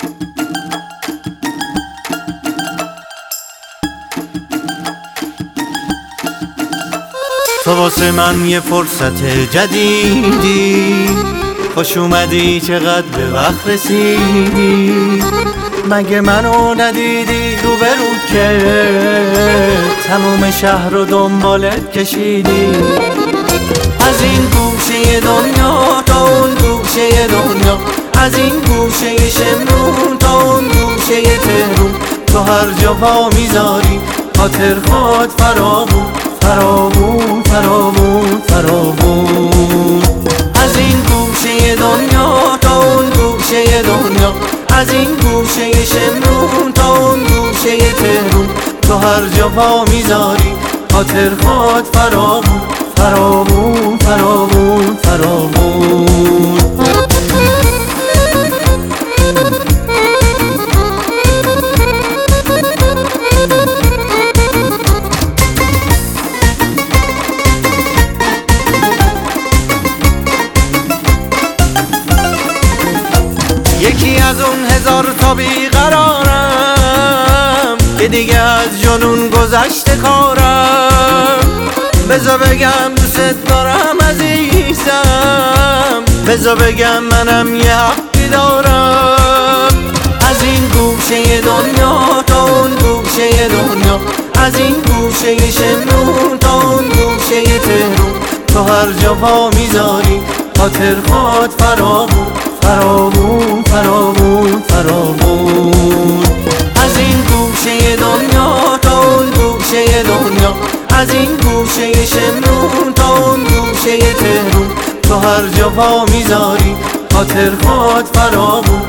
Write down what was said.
تو واسه من یه فرصت جدیدی، خوش اومدی چقدر به وقت رسیدی. مگه منو ندیدی روبرو که تموم شهر رو دنبالت کشیدی؟ از این گوشه دنیا تا اون گوشه دنیا، از این گوشه شمرون تا اون گوشه تهرون، تو هر جا پا میذاری خاطر خود فراغون فراغون فراغون فراغون. از این گوشه دنیا تا اون گوشه دنیا، از این گوشه شمرون تا اون گوشه تهرون، تو هر جا پا میذاری خاطر خود فراغون فراغون فراغون فراغون. یکی از اون هزار تا بیقرارم که دیگه از جنون گذشته کارم. بذار بگم دوست دارم عزیزم، بذار بگم منم یه حقی دارم. از این گوشه دنیا تا اون گوشه دنیا، از این گوشه شمرون تا اون گوشه تهرون، تو هر جا پا میذاری خاطر خود فراغون فراغون فراغون فراغون. از این گوشه دنیا تا اون گوشه دنیا، از این گوشه شمرون تا اون گوشه تهرون، تو هر جا پا میذاری خاطر خود فراغون